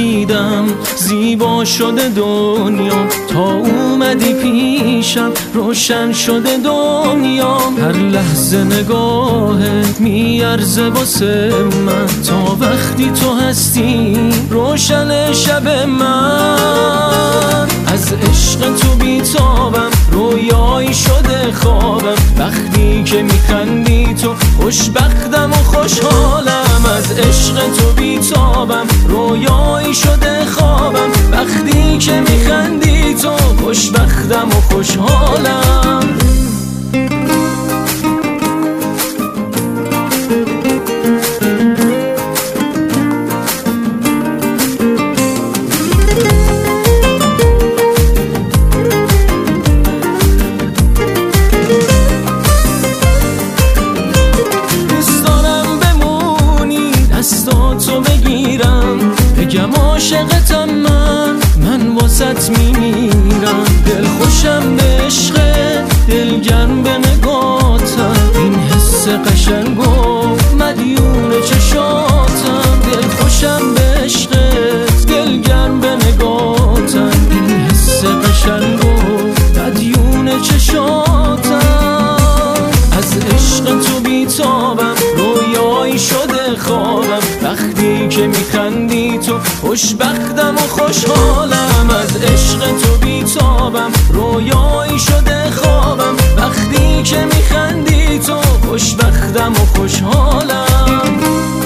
دیدم زیبا شده دنیا، تا اومدی پیشم روشن شده دنیا. هر لحظه نگاهت میارزه واسه من، تا وقتی تو هستی روشن شب من. از عشق تو بیتابم، رویایی شده خوابم، وقتی که میخندی تو خوشبختم و خوشحالم. از عشق تو بیتابم، رویایی شده خوابم، وقتی که میخندی تو خوشبختم و خوشحالم. دستاتو بگیرم بگم عاشقتم من واسط میمیرم. دل خوشم به عشقت، دلگرم به نگاتم، این حس قشنگ و مدیون چشاتم. دل خوشم به عشقت، دلگرم به نگاتم، این حس قشنگ و مدیون چشاتم. از عشق تو بیتابم، رویایی شده خوابم، وقتی که میخندی تو خوشبختم و خوشحالم. از عشق تو بیتابم، رویایی شده خوابم، وقتی که میخندی تو خوشبختم و خوشحالم.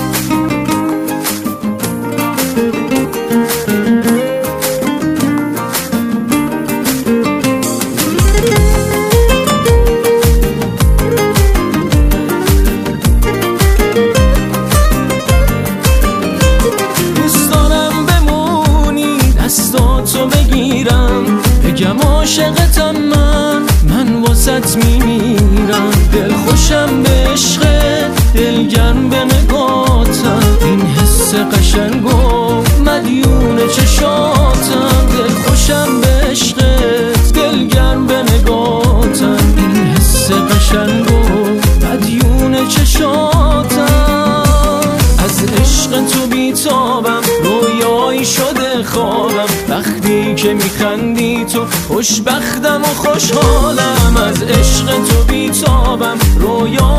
دستاتو بگیرم بگم عاشقتم من واسط میمیرم. دل خوشم به عشقت، دلگرم به نگاتم، این حس قشنگ و مدیون چشاتم. دل خوشم به عشقت، دلگرم به نگاتم، این حس قشنگ و مدیون چشاتم. از عشق تو بیتابم، رویایی شده خوابم، وقتی که میخندی تو خوشبختم و خوشحالم. از عشق تو بیتابم، رویایی